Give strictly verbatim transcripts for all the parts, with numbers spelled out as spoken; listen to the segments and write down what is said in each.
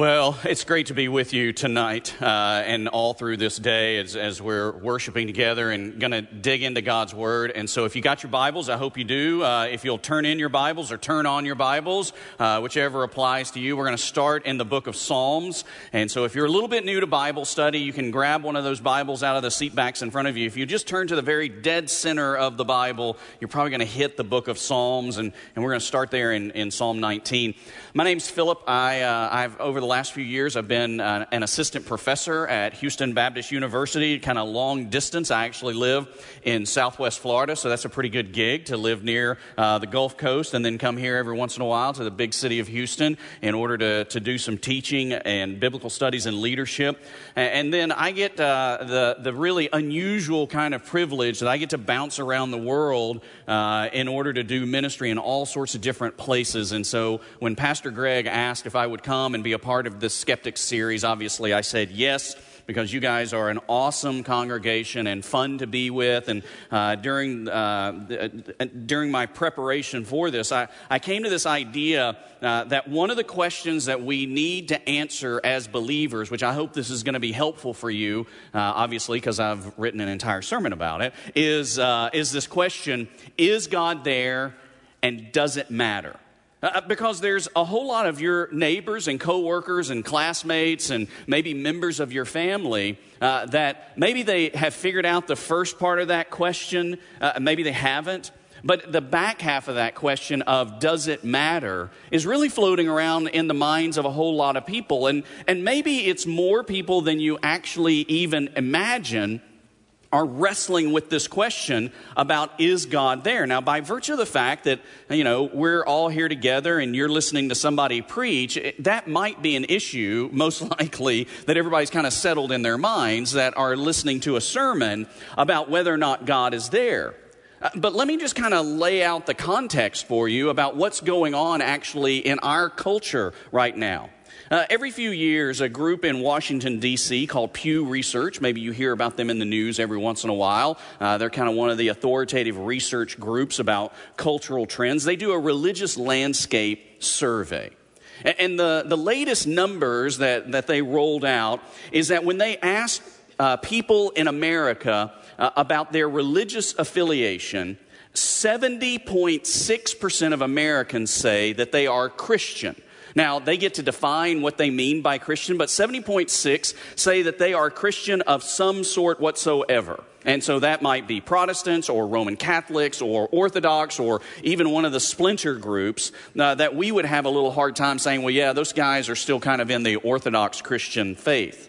Well, it's great to be with you tonight uh, and all through this day as, as we're worshiping together and going to dig into God's Word. And so if you got your Bibles, I hope you do. Uh, if you'll turn in your Bibles or turn on your Bibles, uh, whichever applies to you, we're going to start in the book of Psalms. And so if you're a little bit new to Bible study, you can grab one of those Bibles out of the seat backs in front of you. If you just turn to the very dead center of the Bible, you're probably going to hit the book of Psalms. And, and we're going to start there in, in Psalm nineteen. My name's Philip. I, uh, I've over the last few years, I've been uh, an assistant professor at Houston Baptist University, kind of long distance. I actually live in Southwest Florida, so that's a pretty good gig to live near uh, the Gulf Coast and then come here every once in a while to the big city of Houston in order to, to do some teaching and biblical studies and leadership. And, and then I get uh, the, the really unusual kind of privilege that I get to bounce around the world uh, in order to do ministry in all sorts of different places. And so when Pastor Greg asked if I would come and be a part of this Skeptics series, obviously I said yes, because you guys are an awesome congregation and fun to be with. And uh, during uh, during my preparation for this, I, I came to this idea uh, that one of the questions that we need to answer as believers, which I hope this is going to be helpful for you, uh, obviously because I've written an entire sermon about it, is uh, is this question: is God there, and does it matter? Uh, because there's a whole lot of your neighbors and coworkers and classmates and maybe members of your family uh, that maybe they have figured out the first part of that question, uh, maybe they haven't. But the back half of that question of does it matter is really floating around in the minds of a whole lot of people. And, and maybe it's more people than you actually even imagine are wrestling with this question about, is God there? Now, by virtue of the fact that, you know, we're all here together and you're listening to somebody preach, that might be an issue, most likely, that everybody's kind of settled in their minds that are listening to a sermon about whether or not God is there. Uh, but let me just kind of lay out the context for you about what's going on actually in our culture right now. Uh, every few years, a group in Washington, D C called Pew Research, maybe you hear about them in the news every once in a while. Uh, they're kind of one of the authoritative research groups about cultural trends. They do a religious landscape survey. And, and the, the latest numbers that, that they rolled out is that when they asked uh, people in America uh, about their religious affiliation, seventy point six percent of Americans say that they are Christian. Now, they get to define what they mean by Christian, but seventy point six say that they are Christian of some sort whatsoever. And so that might be Protestants or Roman Catholics or Orthodox or even one of the splinter groups uh, that we would have a little hard time saying, well, yeah, those guys are still kind of in the Orthodox Christian faith.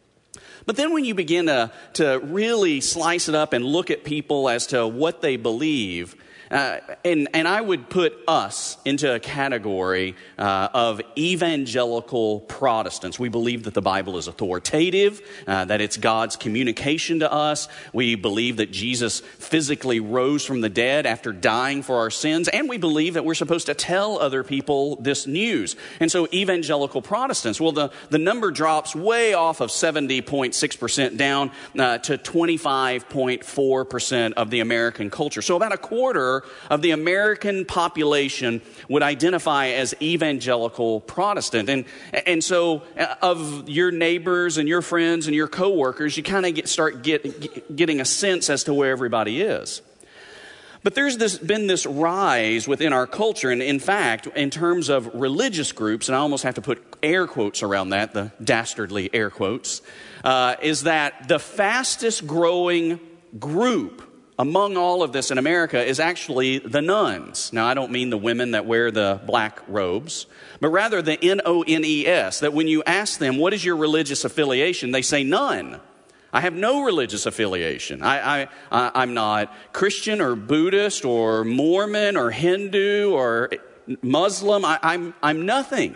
But then when you begin to, to really slice it up and look at people as to what they believe, Uh, and, and I would put us into a category uh, of evangelical Protestants. We believe that the Bible is authoritative, uh, that it's God's communication to us. We believe that Jesus physically rose from the dead after dying for our sins. And we believe that we're supposed to tell other people this news. And so evangelical Protestants, well, the, the number drops way off of seventy point six percent down uh, to twenty-five point four percent of the American culture. So about a quarter of the American population would identify as evangelical Protestant. And and so of your neighbors and your friends and your coworkers, you kind of get, start get, get, getting a sense as to where everybody is. But there's this, been this rise within our culture, and in fact, in terms of religious groups, and I almost have to put air quotes around that, the dastardly air quotes, uh, is that the fastest growing group among all of this in America is actually the nuns. Now, I don't mean the women that wear the black robes, but rather the N O N E S, that when you ask them, what is your religious affiliation, they say none. I have no religious affiliation. I, I, I, I'm not Christian or Buddhist or Mormon or Hindu or Muslim. I, I'm, I'm nothing.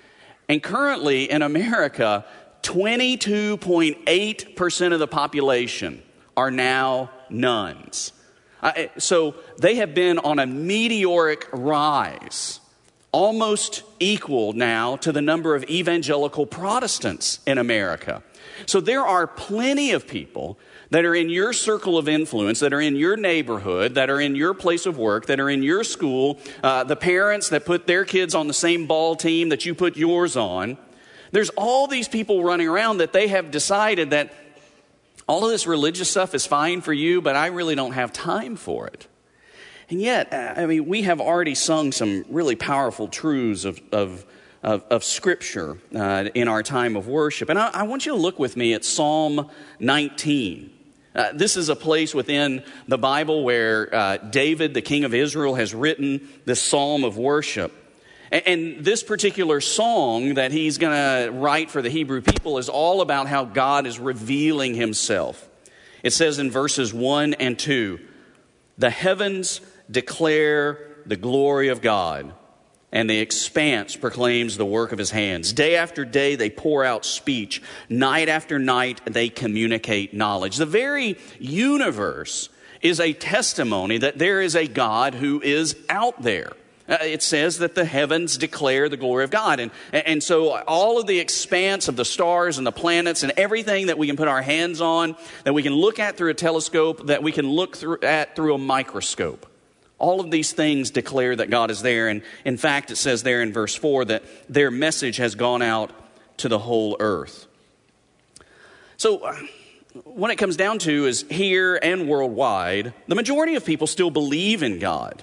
And currently in America, twenty-two point eight percent of the population are now nuns. Uh, so they have been on a meteoric rise, almost equal now to the number of evangelical Protestants in America. So there are plenty of people that are in your circle of influence, that are in your neighborhood, that are in your place of work, that are in your school, uh, the parents that put their kids on the same ball team that you put yours on, There's all these people running around that they have decided that all of this religious stuff is fine for you, but I really don't have time for it. And yet, I mean, we have already sung some really powerful truths of of, of, of Scripture uh, in our time of worship. And I, I want you to look with me at Psalm nineteen. Uh, this is a place within the Bible where uh, David, the king of Israel, has written this psalm of worship. And this particular song that he's going to write for the Hebrew people is all about how God is revealing himself. It says in verses one and two, "The heavens declare the glory of God, and the expanse proclaims the work of his hands. Day after day they pour out speech. Night after night they communicate knowledge." The very universe is a testimony that there is a God who is out there. Uh, it says that the heavens declare the glory of God. And, and so all of the expanse of the stars and the planets and everything that we can put our hands on, that we can look at through a telescope, that we can look through, at through a microscope, all of these things declare that God is there. And in fact, it says there in verse four that their message has gone out to the whole earth. So uh, what it comes down to is here and worldwide, the majority of people still believe in God.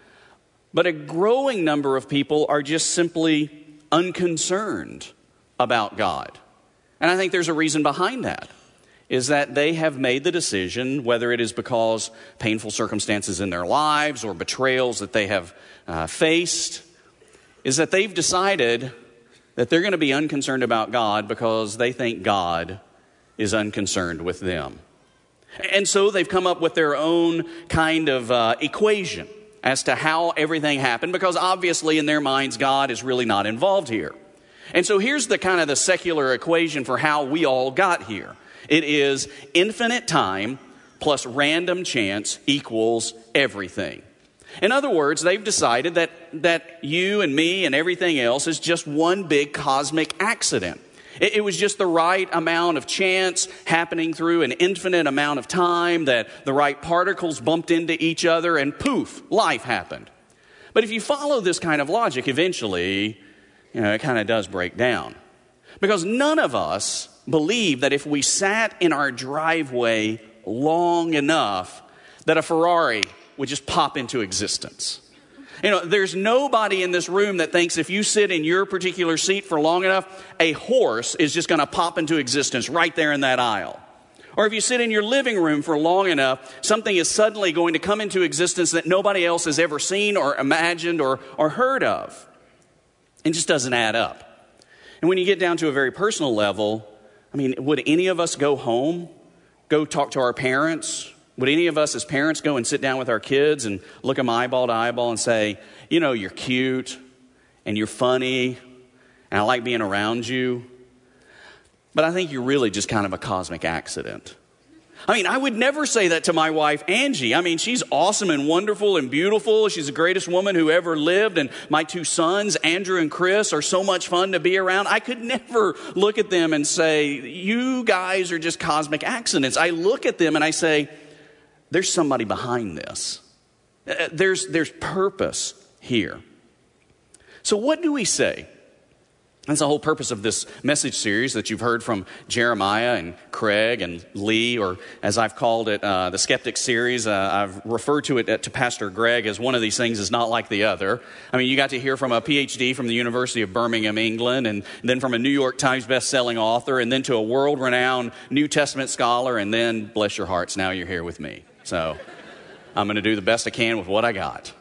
But a growing number of people are just simply unconcerned about God. And I think there's a reason behind that, is that they have made the decision, whether it is because painful circumstances in their lives or betrayals that they have uh, faced, is that they've decided that they're going to be unconcerned about God because they think God is unconcerned with them. And so they've come up with their own kind of uh, equation as to how everything happened, because obviously in their minds, God is really not involved here. And so here's the kind of the secular equation for how we all got here. It is infinite time plus random chance equals everything. In other words, they've decided that, that you and me and everything else is just one big cosmic accident. It, it was just the right amount of chance happening through an infinite amount of time, that the right particles bumped into each other and poof, life happened. But if you follow this kind of logic, eventually, you know, it kind of does break down. Because none of us believe that if we sat in our driveway long enough, that a Ferrari would just pop into existence. You know, there's nobody in this room that thinks if you sit in your particular seat for long enough, a horse is just going to pop into existence right there in that aisle. Or if you sit in your living room for long enough, something is suddenly going to come into existence that nobody else has ever seen or imagined or, or heard of. It just doesn't add up. And when you get down to a very personal level, I mean, would any of us go home, go talk to our parents? Would any of us as parents go and sit down with our kids and look them eyeball to eyeball and say, you know, you're cute and you're funny and I like being around you, but I think you're really just kind of a cosmic accident? I mean, I would never say that to my wife, Angie. I mean, she's awesome and wonderful and beautiful. She's the greatest woman who ever lived. And my two sons, Andrew and Chris, are so much fun to be around. I could never look at them and say, you guys are just cosmic accidents. I look at them and I say, there's somebody behind this. There's, there's purpose here. So what do we say? That's the whole purpose of this message series that you've heard from Jeremiah and Craig and Lee, or as I've called it, uh, the Skeptic series. Uh, I've referred to it to Pastor Greg as one of these things is not like the other. I mean, you got to hear from a P H D from the University of Birmingham, England, and then from a New York Times best-selling author, and then to a world-renowned New Testament scholar, and then, bless your hearts, now you're here with me. So I'm going to do the best I can with what I got.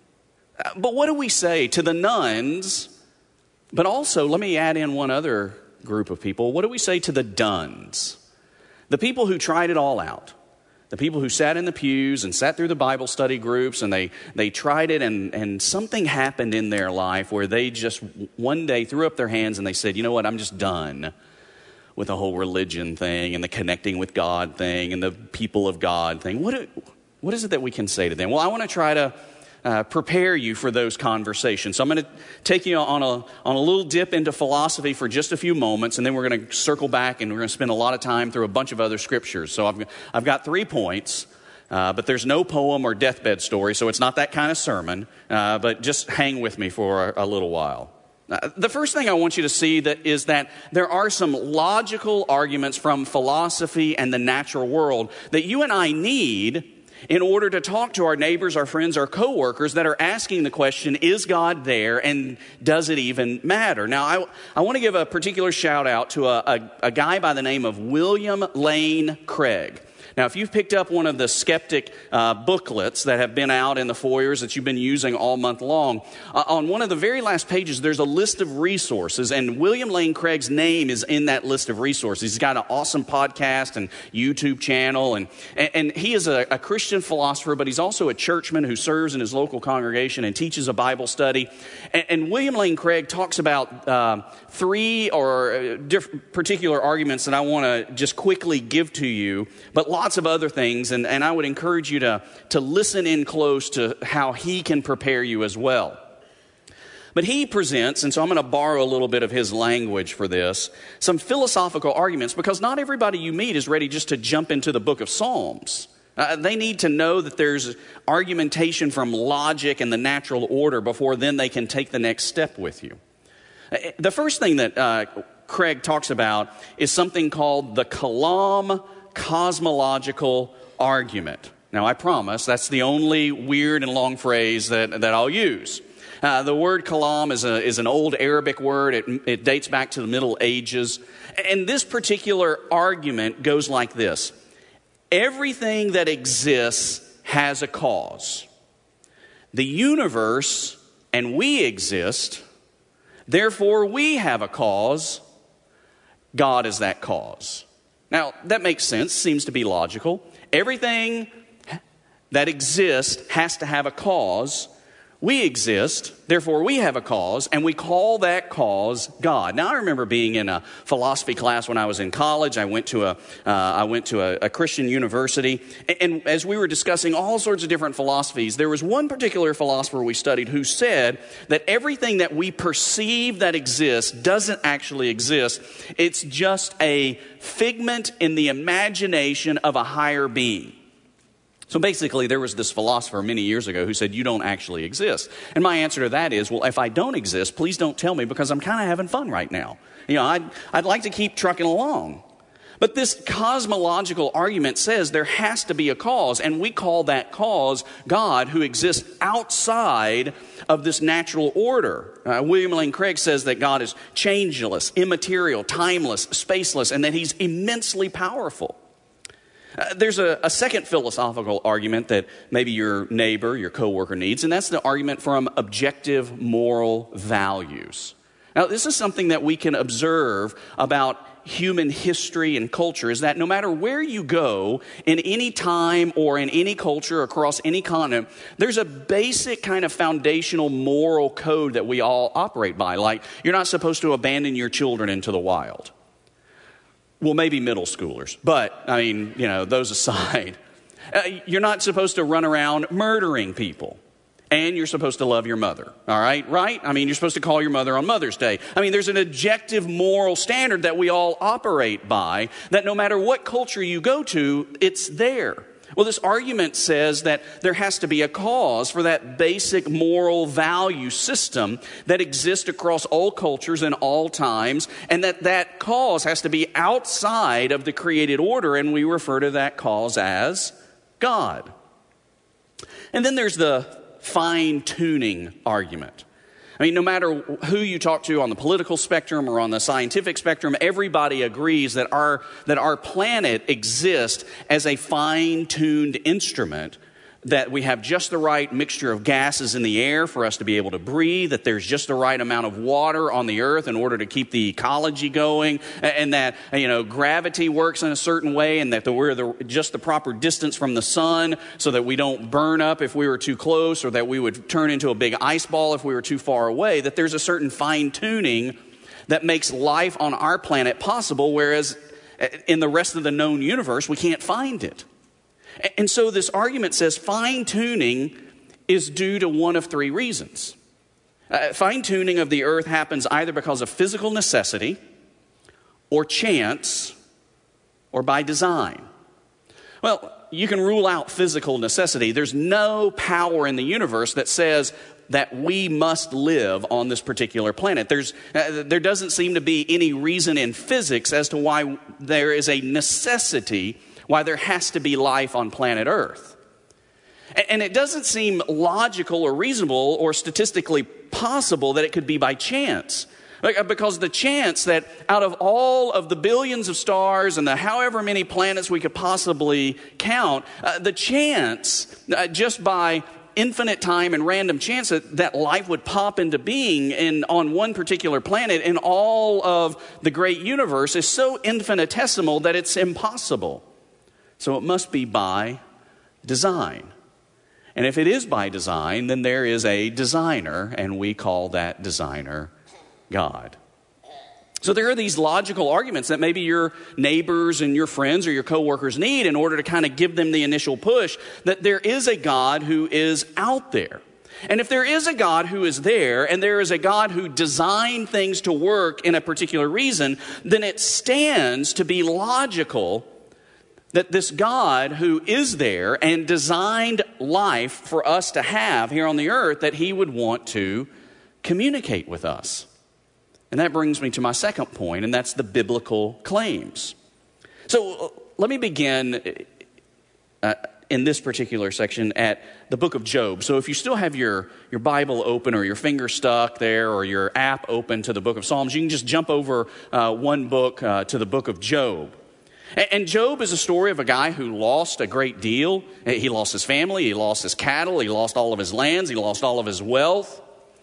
But what do we say to the nuns? But also, let me add in one other group of people. What do we say to the duns? The people who tried it all out. The people who sat in the pews and sat through the Bible study groups, and they, they tried it, and, and something happened in their life where they just one day threw up their hands and they said, you know what, I'm just done with the whole religion thing and the connecting with God thing and the people of God thing. What, do, what is it that we can say to them? Well, I want to try to uh, prepare you for those conversations. So I'm going to take you on a, on a little dip into philosophy for just a few moments, and then we're going to circle back and we're going to spend a lot of time through a bunch of other scriptures. So I've, I've got three points, uh, but there's no poem or deathbed story, so it's not that kind of sermon, uh, but just hang with me for a, a little while. Uh, the first thing I want you to see that is that there are some logical arguments from philosophy and the natural world that you and I need in order to talk to our neighbors, our friends, our coworkers that are asking the question, is God there and does it even matter? Now, I, I want to give a particular shout out to a, a, a guy by the name of William Lane Craig. Now, if you've picked up one of the skeptic uh, booklets that have been out in the foyers that you've been using all month long, uh, on one of the very last pages, there's a list of resources, and William Lane Craig's name is in that list of resources. He's got an awesome podcast and YouTube channel, and, and, and he is a, a Christian philosopher, but he's also a churchman who serves in his local congregation and teaches a Bible study. And, and William Lane Craig talks about uh, three or diff- particular arguments that I want to just quickly give to you, but lots of other things, and, and I would encourage you to, to listen in close to how he can prepare you as well. But he presents, and so I'm going to borrow a little bit of his language for this, some philosophical arguments, because not everybody you meet is ready just to jump into the book of Psalms. Uh, they need to know that there's argumentation from logic and the natural order before then they can take the next step with you. The first thing that uh, Craig talks about is something called the Kalam cosmological argument. Now, I promise that's the only weird and long phrase that, that I'll use. Uh, the word kalam is, a, is an old Arabic word. It, it dates back to the Middle Ages. And this particular argument goes like this. Everything that exists has a cause. The universe and we exist, therefore we have a cause. God is that cause. Now, that makes sense, seems to be logical. Everything that exists has to have a cause. We exist, therefore we have a cause, and we call that cause God. Now, I remember being in a philosophy class when I was in college. I went to a, uh, I went to a, a Christian university, and, and as we were discussing all sorts of different philosophies, there was one particular philosopher we studied who said that everything that we perceive that exists doesn't actually exist. It's just a figment in the imagination of a higher being. So basically, there was this philosopher many years ago who said, you don't actually exist. And my answer to that is, well, if I don't exist, please don't tell me because I'm kind of having fun right now. You know, I'd, I'd like to keep trucking along. But this cosmological argument says there has to be a cause, and we call that cause God, who exists outside of this natural order. Uh, William Lane Craig says that God is changeless, immaterial, timeless, spaceless, and that he's immensely powerful. Uh, there's a, a second philosophical argument that maybe your neighbor, your coworker needs, and that's the argument from objective moral values. Now, this is something that we can observe about human history and culture, is that no matter where you go in any time or in any culture across any continent, there's a basic kind of foundational moral code that we all operate by. Like, you're not supposed to abandon your children into the wild. Well, maybe middle schoolers, but I mean, you know, those aside, uh, you're not supposed to run around murdering people, and you're supposed to love your mother, all right, right? I mean, you're supposed to call your mother on Mother's Day. I mean, there's an objective moral standard that we all operate by, that no matter what culture you go to, it's there. Well, this argument says that there has to be a cause for that basic moral value system that exists across all cultures and all times, and that that cause has to be outside of the created order, and we refer to that cause as God. And then there's the fine-tuning argument. I mean, no matter who you talk to on the political spectrum or on the scientific spectrum, everybody agrees that our that our planet exists as a fine-tuned instrument, that we have just the right mixture of gases in the air for us to be able to breathe, that there's just the right amount of water on the earth in order to keep the ecology going, and that, you know, gravity works in a certain way, and that the, we're the, just the proper distance from the sun so that we don't burn up if we were too close, or that we would turn into a big ice ball if we were too far away, that there's a certain fine-tuning that makes life on our planet possible, whereas in the rest of the known universe, we can't find it. And so this argument says fine-tuning is due to one of three reasons. Uh, fine-tuning of the earth happens either because of physical necessity, or chance, or by design. Well, you can rule out physical necessity. There's no power in the universe that says that we must live on this particular planet. There's, uh, there doesn't seem to be any reason in physics as to why there is a necessity, why there has to be life on planet Earth. And, and it doesn't seem logical or reasonable or statistically possible that it could be by chance. Because the chance that out of all of the billions of stars and the however many planets we could possibly count, uh, the chance uh, just by infinite time and random chance that, that life would pop into being in, on one particular planet in all of the great universe is so infinitesimal that it's impossible. So it must be by design. And if it is by design, then there is a designer, and we call that designer God. So there are these logical arguments that maybe your neighbors and your friends or your coworkers need in order to kind of give them the initial push that there is a God who is out there. And if there is a God who is there, and there is a God who designed things to work in a particular reason, then it stands to be logical that this God who is there and designed life for us to have here on the earth, that he would want to communicate with us. And that brings me to my second point, and that's the biblical claims. So let me begin uh, in this particular section at the book of Job. So if you still have your, your Bible open or your finger stuck there or your app open to the book of Psalms, you can just jump over uh, one book uh, to the book of Job. And, and Job is a story of a guy who lost a great deal. He lost his family, he lost his cattle, he lost all of his lands, he lost all of his wealth.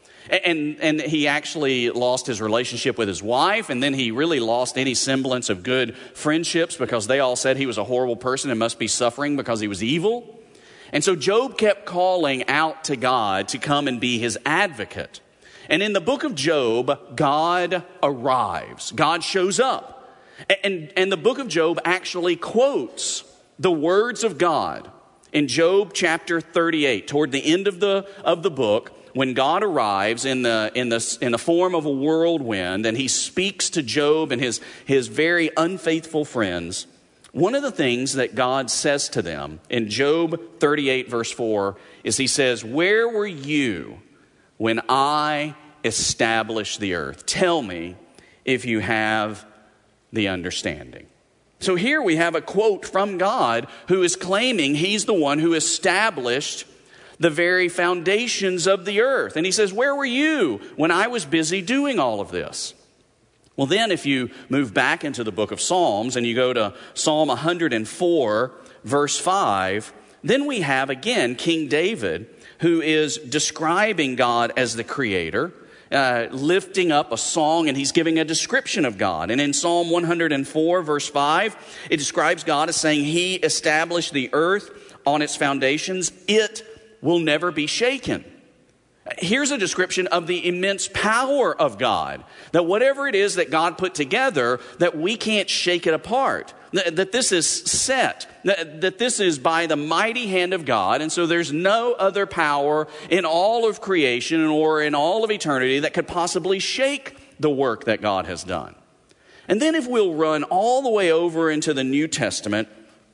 And, and he actually lost his relationship with his wife, and then he really lost any semblance of good friendships because they all said he was a horrible person and must be suffering because he was evil. And so Job kept calling out to God to come and be his advocate. And in the book of Job, God arrives. God shows up. And, and the book of Job actually quotes the words of God in Job chapter thirty-eight, toward the end of the, of the book. When God arrives in the in the in the form of a whirlwind and he speaks to Job and his his very unfaithful friends, one of the things that God says to them in Job thirty-eight verse four is he says, "Where were you when I established the earth? Tell me if you have the understanding." So here we have a quote from God who is claiming he's the one who established the very foundations of the earth. And he says, "Where were you when I was busy doing all of this?" Well, then if you move back into the book of Psalms and you go to Psalm one hundred four, verse five, then we have again King David, who is describing God as the creator, uh, lifting up a song, and he's giving a description of God. And in Psalm one hundred four, verse five, it describes God as saying, "He established the earth on its foundations. It will never be shaken." Here's a description of the immense power of God, that whatever it is that God put together, that we can't shake it apart, that this is set, that this is by the mighty hand of God, and so there's no other power in all of creation or in all of eternity that could possibly shake the work that God has done. And then if we'll run all the way over into the New Testament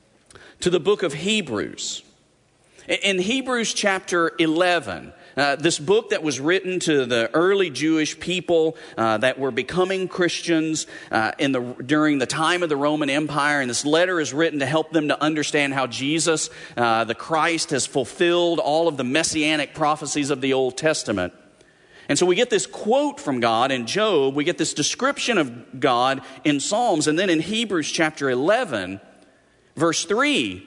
to the book of Hebrews. In Hebrews chapter eleven, uh, this book that was written to the early Jewish people uh, that were becoming Christians uh, in the during the time of the Roman Empire, and this letter is written to help them to understand how Jesus, uh, the Christ, has fulfilled all of the messianic prophecies of the Old Testament. And so we get this quote from God in Job, we get this description of God in Psalms, and then in Hebrews chapter eleven, verse three,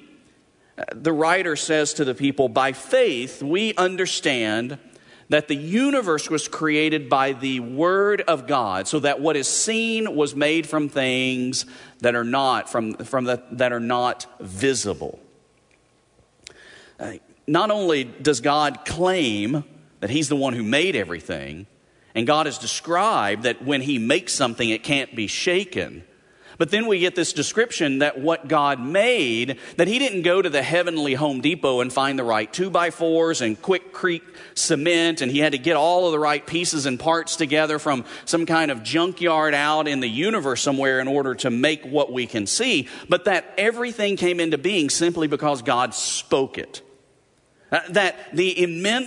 the writer says to the people, "By faith we understand that the universe was created by the word of God, so that what is seen was made from things that are not from from the, that are not visible." Uh, not only does God claim that he's the one who made everything, and God has described that when he makes something it can't be shaken, but then we get this description that what God made, that he didn't go to the heavenly Home Depot and find the right two by fours and Quick Creek cement, and he had to get all of the right pieces and parts together from some kind of junkyard out in the universe somewhere in order to make what we can see, but that everything came into being simply because God spoke it. Uh, that the immense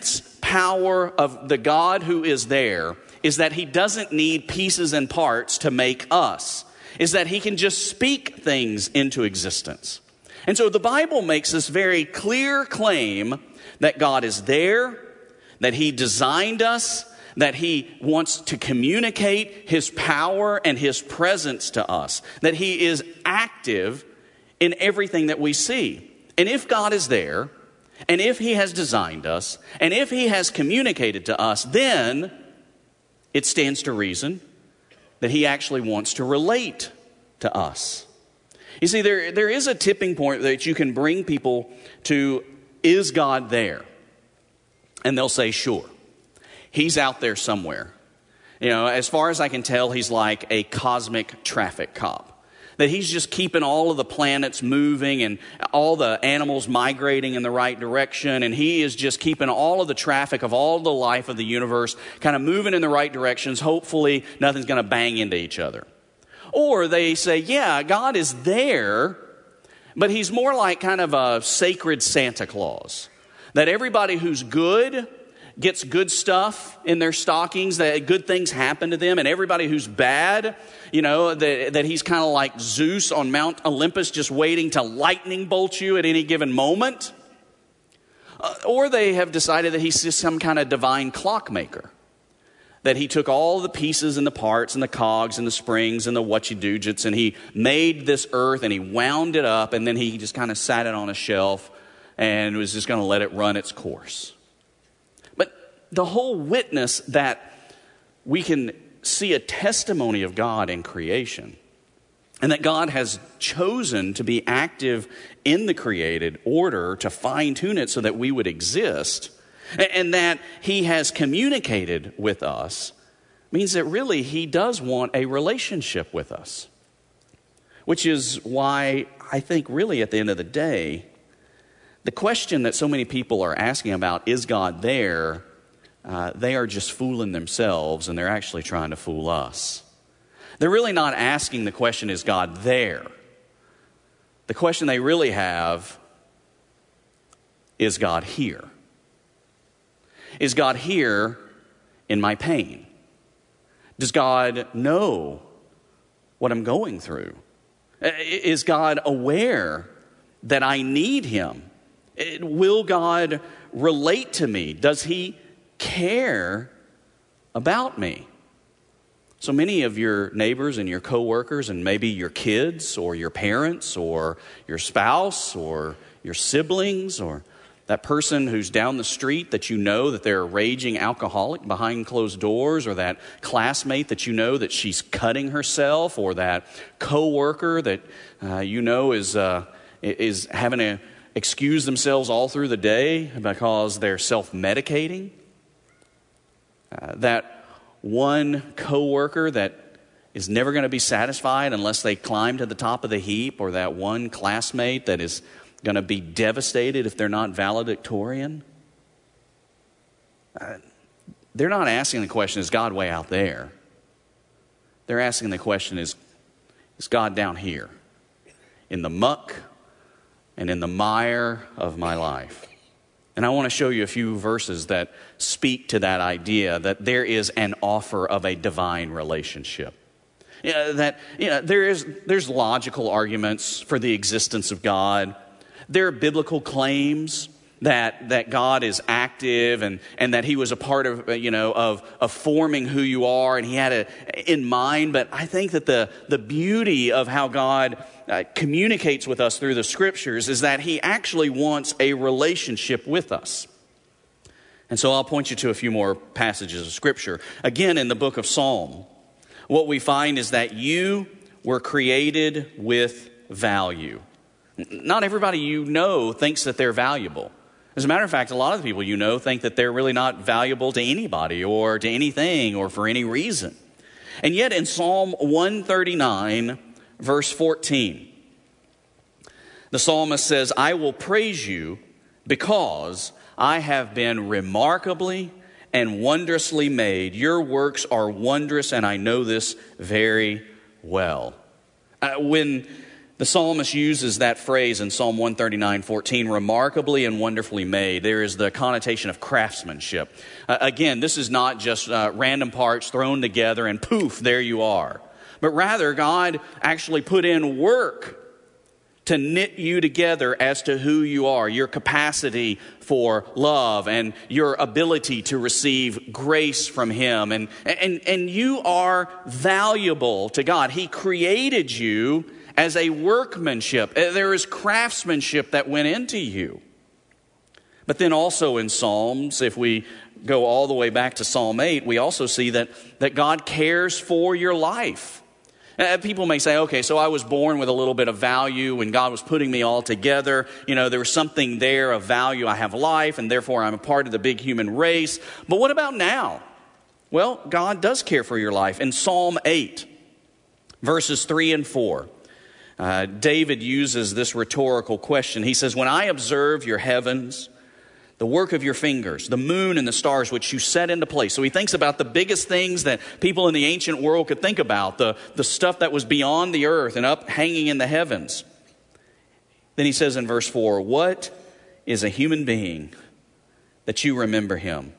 power of the God who is there is that he doesn't need pieces and parts to make us, is that he can just speak things into existence. And so the Bible makes this very clear claim that God is there, that he designed us, that he wants to communicate his power and his presence to us, that he is active in everything that we see. And if God is there, and if he has designed us, and if he has communicated to us, then it stands to reason that he actually wants to relate to us. You see, there, there is a tipping point that you can bring people to, is God there? And they'll say, sure. He's out there somewhere. You know, as far as I can tell, he's like a cosmic traffic cop. That he's just keeping all of the planets moving and all the animals migrating in the right direction. And he is just keeping all of the traffic of all the life of the universe kind of moving in the right directions. Hopefully nothing's going to bang into each other. Or they say, yeah, God is there, but he's more like kind of a sacred Santa Claus. That everybody who's good gets good stuff in their stockings, that good things happen to them, and everybody who's bad, you know, that, that he's kind of like Zeus on Mount Olympus just waiting to lightning bolt you at any given moment. Uh, or they have decided that he's just some kind of divine clockmaker, that he took all the pieces and the parts and the cogs and the springs and the what-you-do-jits, and he made this earth and he wound it up, and then he just kind of sat it on a shelf and was just going to let it run its course. The whole witness that we can see a testimony of God in creation, and that God has chosen to be active in the created order to fine-tune it so that we would exist, and that he has communicated with us, means that really he does want a relationship with us. Which is why I think really at the end of the day, the question that so many people are asking about, is God there? Uh, they are just fooling themselves, and they're actually trying to fool us. They're really not asking the question, is God there? The question they really have, is God here? Is God here in my pain? Does God know what I'm going through? Is God aware that I need him? Will God relate to me? Does he care about me? So many of your neighbors and your coworkers and maybe your kids or your parents or your spouse or your siblings or that person who's down the street that you know that they're a raging alcoholic behind closed doors, or that classmate that you know that she's cutting herself, or that coworker that uh, you know is uh, is having to excuse themselves all through the day because they're self-medicating. Uh, that one coworker that is never going to be satisfied unless they climb to the top of the heap, or that one classmate that is going to be devastated if they're not valedictorian. Uh, they're not asking the question, is God way out there? They're asking the question, is, is God down here in the muck and in the mire of my life? And I want to show you a few verses that speak to that idea, that there is an offer of a divine relationship. You know, that you know, there is there's logical arguments for the existence of God. There are biblical claims that that God is active and, and that he was a part of, you know, of, of forming who you are, and he had it in mind. But I think that the, the beauty of how God uh, communicates with us through the scriptures is that he actually wants a relationship with us. And so I'll point you to a few more passages of scripture. Again, in the book of Psalm, what we find is that you were created with value. Not everybody you know thinks that they're valuable. As a matter of fact, a lot of the people you know think that they're really not valuable to anybody or to anything or for any reason. And yet in Psalm one thirty-nine, verse fourteen, the psalmist says, I will praise you because I have been remarkably and wondrously made. Your works are wondrous, and I know this very well. Uh, when The psalmist uses that phrase in Psalm one thirty-nine fourteen, remarkably and wonderfully made. There is the connotation of craftsmanship. Uh, again, this is not just uh, random parts thrown together and poof, there you are. But rather, God actually put in work to knit you together as to who you are, your capacity for love and your ability to receive grace from Him. And, and, and you are valuable to God. He created you as a workmanship. There is craftsmanship that went into you. But then also in Psalms, if we go all the way back to Psalm eight, we also see that, that God cares for your life. Uh, people may say, okay, so I was born with a little bit of value when God was putting me all together. You know, there was something there of value. I have life, and therefore I'm a part of the big human race. But what about now? Well, God does care for your life. In Psalm eight, verses three and four, uh, David uses this rhetorical question. He says, when I observe your heavens, the work of your fingers, the moon and the stars which you set into place. So he thinks about the biggest things that people in the ancient world could think about, the, the stuff that was beyond the earth and up hanging in the heavens. Then he says in verse four, what is a human being that you remember him?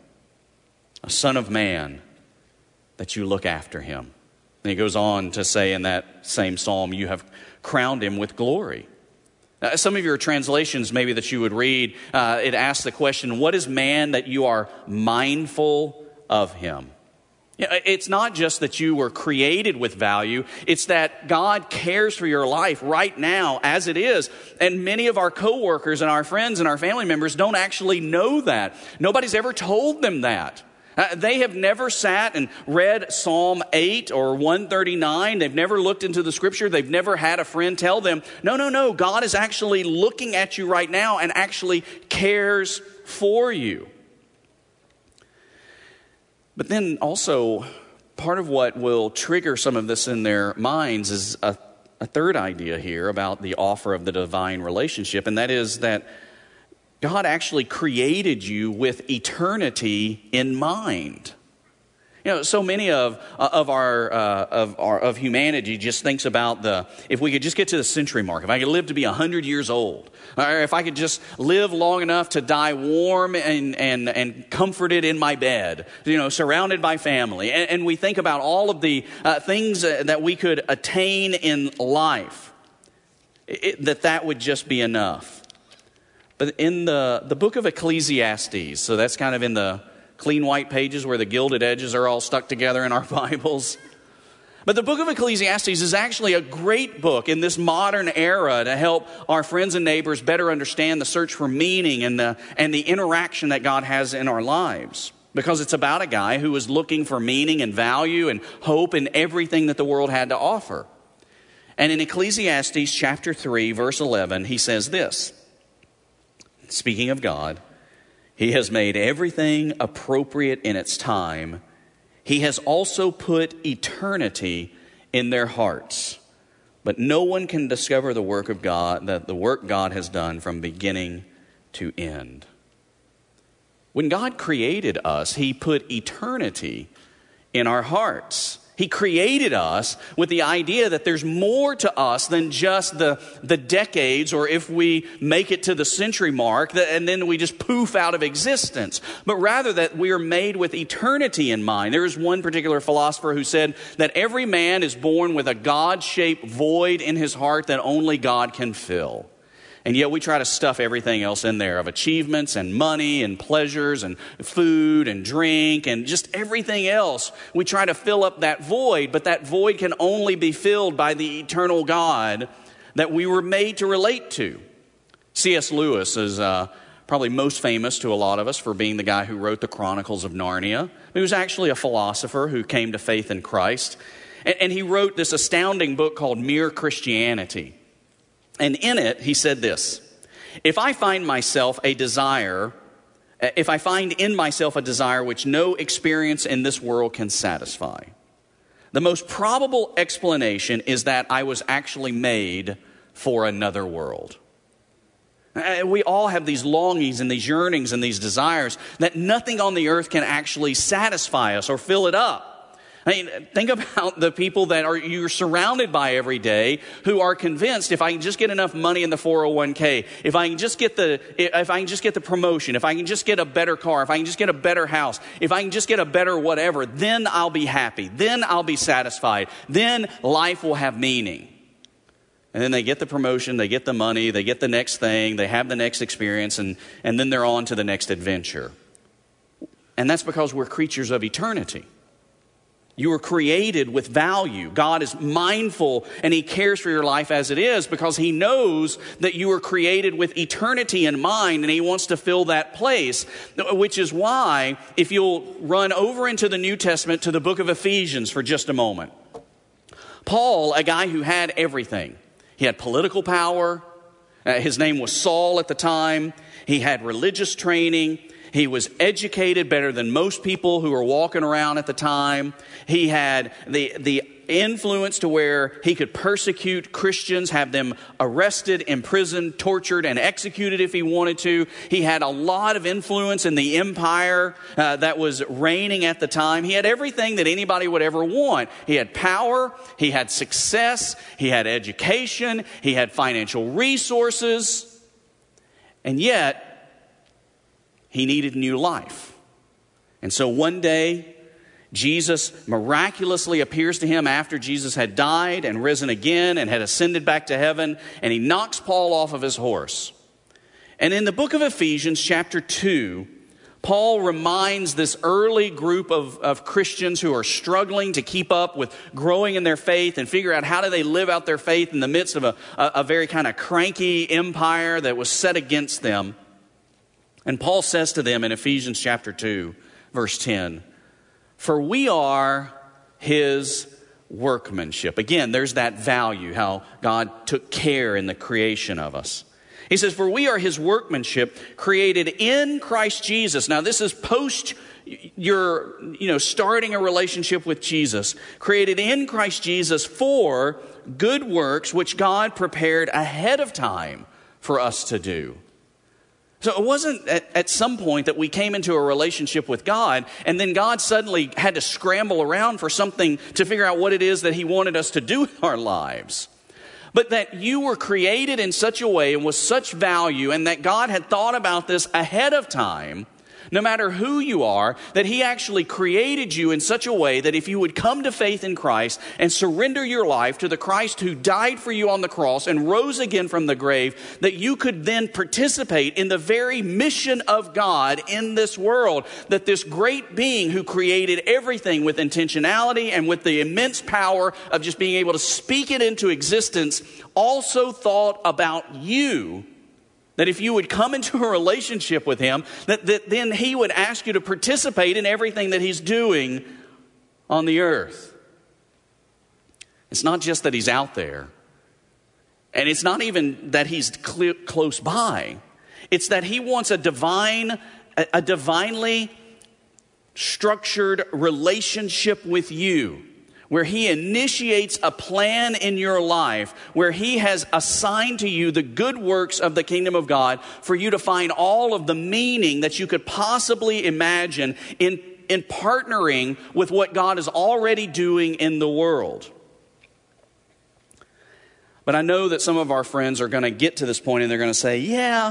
A son of man that you look after him. And he goes on to say in that same psalm, you have crowned him with glory. Uh, some of your translations maybe that you would read, uh, it asks the question, what is man that you are mindful of him? You know, it's not just that you were created with value, it's that God cares for your life right now as it is. And many of our coworkers and our friends and our family members don't actually know that. Nobody's ever told them that. Uh, they have never sat and read Psalm eight or one thirty-nine. They've never looked into the scripture. They've never had a friend tell them, no, no, no, God is actually looking at you right now and actually cares for you. But then also, part of what will trigger some of this in their minds is a, a third idea here about the offer of the divine relationship, and that is that God actually created you with eternity in mind. You know, so many of of our uh, of our of humanity just thinks about the if we could just get to the century mark, if I could live to be a hundred years old, or if I could just live long enough to die warm and and and comforted in my bed, you know, surrounded by family, and, and we think about all of the uh, things that we could attain in life, it, that that would just be enough. But in the, the book of Ecclesiastes, so that's kind of in the clean white pages where the gilded edges are all stuck together in our Bibles. But the book of Ecclesiastes is actually a great book in this modern era to help our friends and neighbors better understand the search for meaning and the, and the interaction that God has in our lives. Because it's about a guy who was looking for meaning and value and hope in everything that the world had to offer. And in Ecclesiastes chapter three, verse eleven, he says this. Speaking of God, He has made everything appropriate in its time. He has also put eternity in their hearts. But no one can discover the work of God, that the work God has done from beginning to end. When God created us, He put eternity in our hearts. He created us with the idea that there's more to us than just the, the decades, or if we make it to the century mark, and then we just poof out of existence. But rather that we are made with eternity in mind. There is one particular philosopher who said that every man is born with a God-shaped void in his heart that only God can fill. And yet we try to stuff everything else in there of achievements and money and pleasures and food and drink and just everything else. We try to fill up that void, but that void can only be filled by the eternal God that we were made to relate to. C S Lewis is uh, probably most famous to a lot of us for being the guy who wrote the Chronicles of Narnia. He was actually a philosopher who came to faith in Christ. And, and he wrote this astounding book called Mere Christianity. And in it, he said this, if I find myself a desire, if I find in myself a desire which no experience in this world can satisfy, the most probable explanation is that I was actually made for another world. We all have these longings and these yearnings and these desires that nothing on the earth can actually satisfy us or fill it up. I mean, think about the people that are you're surrounded by every day who are convinced if I can just get enough money in the four oh one k, if I can just get the if I can just get the promotion, if I can just get a better car, if I can just get a better house, if I can just get a better whatever, then I'll be happy. Then I'll be satisfied. Then life will have meaning. And then they get the promotion, they get the money, they get the next thing, they have the next experience, and, and then they're on to the next adventure. And that's because we're creatures of eternity. You were created with value. God is mindful and He cares for your life as it is because He knows that you were created with eternity in mind and He wants to fill that place. Which is why, if you'll run over into the New Testament to the book of Ephesians for just a moment. Paul, a guy who had everything. He had political power. Uh, his name was Saul at the time. He had religious training. He was educated better than most people who were walking around at the time. He had the, the influence to where he could persecute Christians, have them arrested, imprisoned, tortured, and executed if he wanted to. He had a lot of influence in the empire uh, that was reigning at the time. He had everything that anybody would ever want. He had power, he had success, he had education, he had financial resources, and yet he needed new life. And so one day, Jesus miraculously appears to him after Jesus had died and risen again and had ascended back to heaven, and he knocks Paul off of his horse. And in the book of Ephesians, chapter two, Paul reminds this early group of, of Christians who are struggling to keep up with growing in their faith and figure out how do they live out their faith in the midst of a, a, a very kind of cranky empire that was set against them. And Paul says to them in Ephesians chapter two, verse ten, "For we are His workmanship." Again, there's that value, how God took care in the creation of us. He says, "For we are His workmanship, created in Christ Jesus." Now, this is post your, you know, starting a relationship with Jesus. Created in Christ Jesus for good works, which God prepared ahead of time for us to do. So it wasn't at, at some point that we came into a relationship with God and then God suddenly had to scramble around for something to figure out what it is that He wanted us to do in our lives. But that you were created in such a way and with such value, and that God had thought about this ahead of time, no matter who you are, that He actually created you in such a way that if you would come to faith in Christ and surrender your life to the Christ who died for you on the cross and rose again from the grave, that you could then participate in the very mission of God in this world. That this great being who created everything with intentionality and with the immense power of just being able to speak it into existence also thought about you. That if you would come into a relationship with Him, that, that then He would ask you to participate in everything that He's doing on the earth. It's not just that He's out there. And it's not even that He's cl- close by. It's that He wants a divine, a, a divinely structured relationship with you, where He initiates a plan in your life, where He has assigned to you the good works of the kingdom of God for you to find all of the meaning that you could possibly imagine in, in partnering with what God is already doing in the world. But I know that some of our friends are going to get to this point and they're going to say, yeah,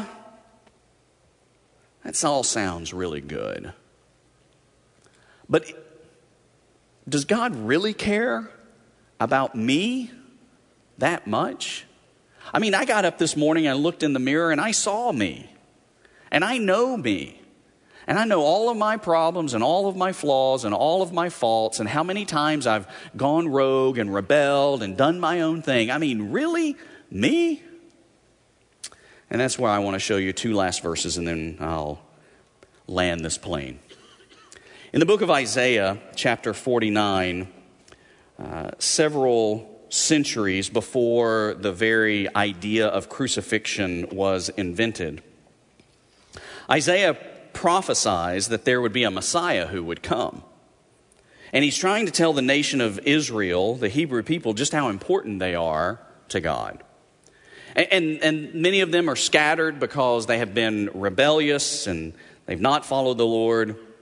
that all sounds really good. But does God really care about me that much? I mean, I got up this morning and I looked in the mirror and I saw me. And I know me. And I know all of my problems and all of my flaws and all of my faults and how many times I've gone rogue and rebelled and done my own thing. I mean, really? Me? And that's why I want to show you two last verses and then I'll land this plane. In the book of Isaiah, chapter forty-nine, uh, several centuries before the very idea of crucifixion was invented, Isaiah prophesies that there would be a Messiah who would come. And he's trying to tell the nation of Israel, the Hebrew people, just how important they are to God. And, and, and many of them are scattered because they have been rebellious and they've not followed the Lord.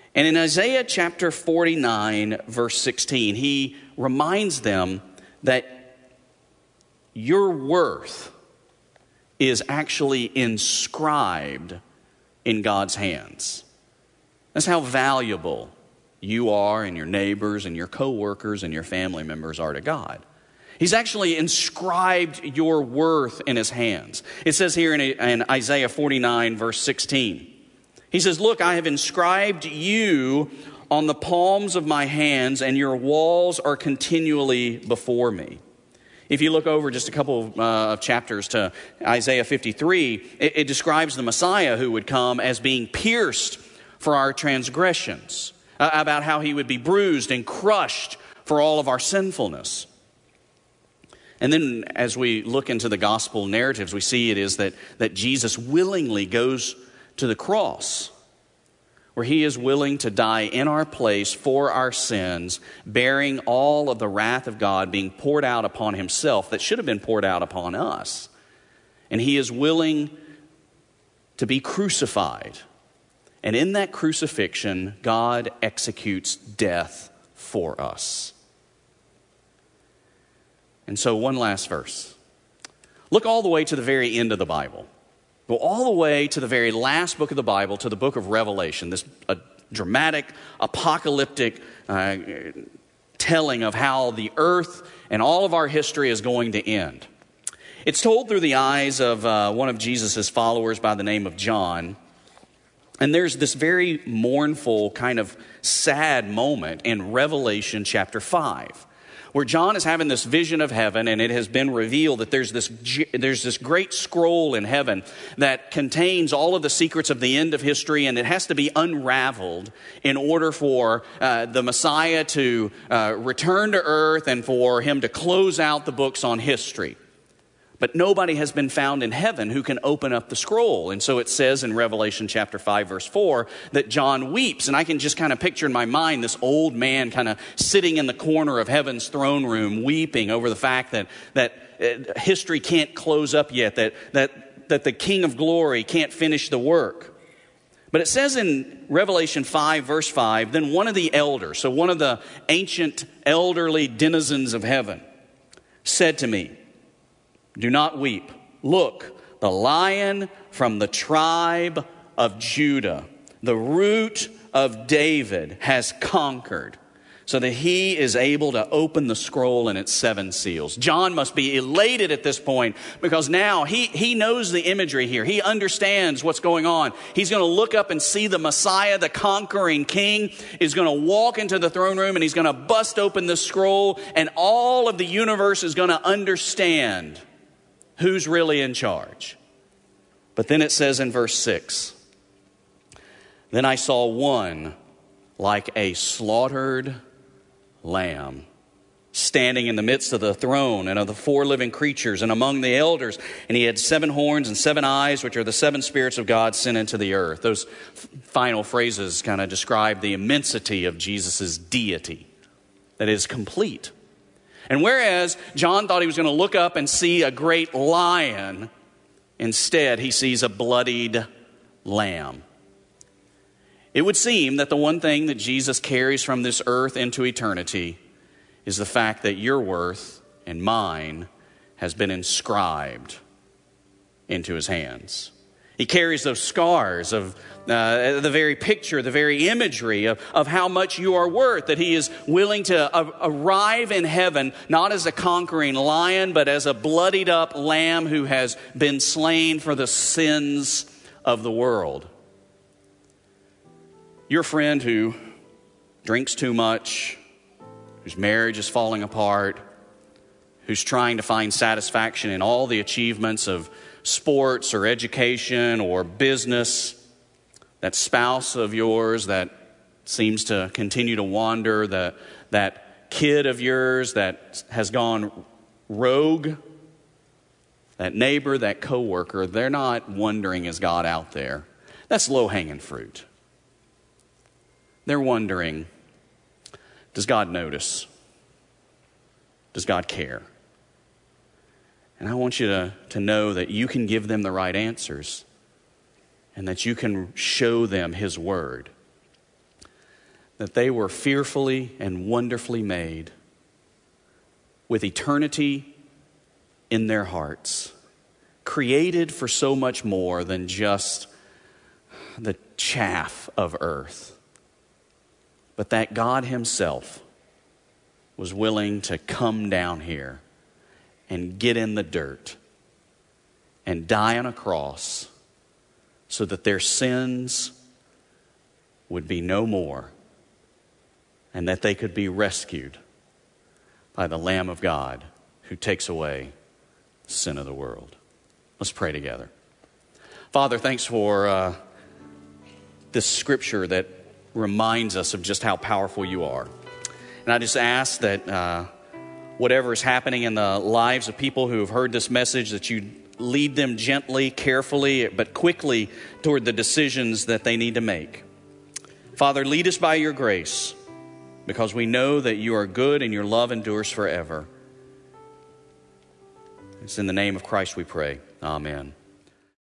And in Isaiah chapter forty-nine, verse sixteen, he reminds them that your worth is actually inscribed in God's hands. That's how valuable you are and your neighbors and your coworkers and your family members are to God. He's actually inscribed your worth in his hands. It says here in, in Isaiah forty-nine, verse sixteen, he says, "Look, I have inscribed you on the palms of my hands, and your walls are continually before me." If you look over just a couple of uh, chapters to Isaiah fifty-three, it, it describes the Messiah who would come as being pierced for our transgressions, uh, about how he would be bruised and crushed for all of our sinfulness. And then as we look into the gospel narratives, we see it is that, that Jesus willingly goes to the cross, where he is willing to die in our place for our sins, bearing all of the wrath of God being poured out upon himself that should have been poured out upon us. And he is willing to be crucified. And in that crucifixion, God executes death for us. And so one last verse. Look all the way to the very end of the Bible. Go all the way to the very last book of the Bible, to the book of Revelation, this a dramatic, apocalyptic uh, telling of how the earth and all of our history is going to end. It's told through the eyes of uh, one of Jesus' followers by the name of John. And there's this very mournful, kind of sad moment in Revelation chapter five, where John is having this vision of heaven, and it has been revealed that there's this there's this great scroll in heaven that contains all of the secrets of the end of history, and it has to be unraveled in order for uh, the Messiah to uh, return to earth and for him to close out the books on history. But nobody has been found in heaven who can open up the scroll. And so it says in Revelation chapter five, verse four, that John weeps. And I can just kind of picture in my mind this old man kind of sitting in the corner of heaven's throne room, weeping over the fact that, that uh, history can't close up yet, that, that, that the King of Glory can't finish the work. But it says in Revelation five, verse five, then one of the elders, so one of the ancient elderly denizens of heaven, said to me, "Do not weep. Look, the Lion from the tribe of Judah, the root of David, has conquered, so that he is able to open the scroll and its seven seals." John must be elated at this point, because now he, he knows the imagery here. He understands what's going on. He's going to look up and see the Messiah, the conquering king, is going to walk into the throne room, and he's going to bust open the scroll, and all of the universe is going to understand who's really in charge. But then it says in verse six, "Then I saw one like a slaughtered lamb standing in the midst of the throne and of the four living creatures and among the elders. And he had seven horns and seven eyes, which are the seven spirits of God sent into the earth." Those f- final phrases kind of describe the immensity of Jesus' deity that is complete. And whereas John thought he was going to look up and see a great lion, instead he sees a bloodied lamb. It would seem that the one thing that Jesus carries from this earth into eternity is the fact that your worth and mine has been inscribed into his hands. He carries those scars of uh, the very picture, the very imagery of, of how much you are worth, that he is willing to uh, arrive in heaven, not as a conquering lion, but as a bloodied up lamb who has been slain for the sins of the world. Your friend who drinks too much, whose marriage is falling apart, who's trying to find satisfaction in all the achievements of sports or education or business, that spouse of yours that seems to continue to wander, the, that kid of yours that has gone rogue, that neighbor, that coworker, they're not wondering, is God out there? That's low-hanging fruit. They're wondering, does God notice? Does God care? And I want you to, to know that you can give them the right answers and that you can show them his word. that they were fearfully and wonderfully made, with eternity in their hearts, created for so much more than just the chaff of earth, but that God himself was willing to come down here and get in the dirt and die on a cross so that their sins would be no more and that they could be rescued by the Lamb of God who takes away the sin of the world. Let's pray together. Father, thanks for uh, this scripture that reminds us of just how powerful you are. And I just ask that uh, whatever is happening in the lives of people who have heard this message, that you lead them gently, carefully, but quickly toward the decisions that they need to make. Father, lead us by your grace, because we know that you are good and your love endures forever. It's in the name of Christ we pray. Amen.